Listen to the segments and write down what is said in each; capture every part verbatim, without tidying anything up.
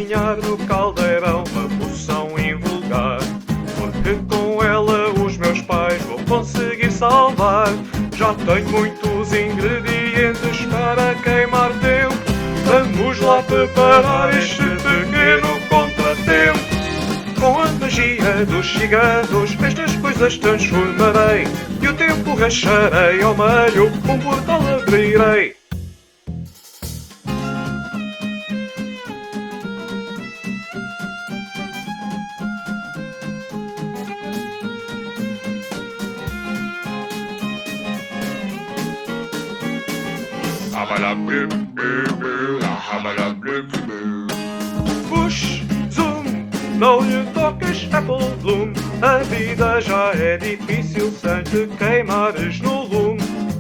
cozinhar no caldeirão uma poção invulgar, porque com ela os meus pais vou conseguir salvar. Já tenho muitos ingredientes para queimar tempo. Vamos lá preparar este pequeno contratempo. Com a magia dos ciganos estas coisas transformarei, e o tempo racharei ao meio, um portal abrirei. Push, zoom, não lhe toques Apple Bloom. A vida já é difícil sem te queimares no lume.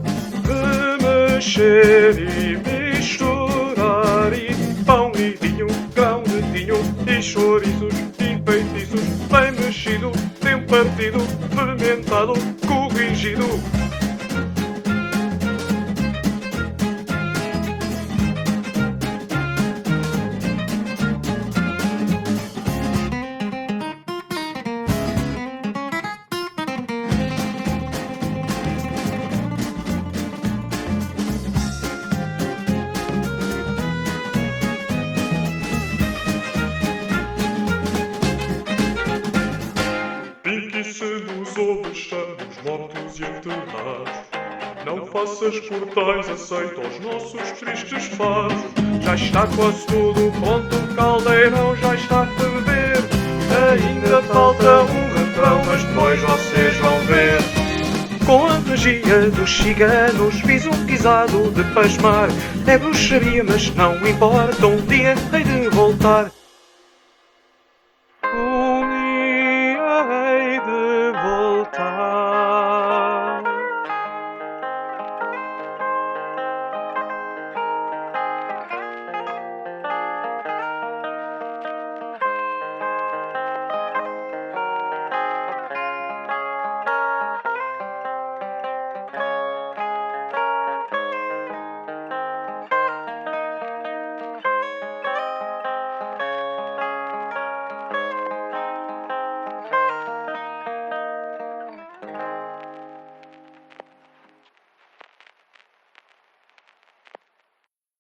Remexer e misturar, e pão e vinho, grão de vinho, e chouriços e feitiços. Bem mexido, bem partido, fermentado, corrigido. Pinky-se dos ovos, estamos mortos e enterrados. Não faças portais, aceita os nossos tristes fados. Já está quase tudo pronto, o caldeirão já está a ferver. Ainda falta um refrão, mas depois vocês vão ver. Com a magia dos ciganos fiz um guisado de pasmar. É bruxaria, mas não importa, um dia hei de voltar.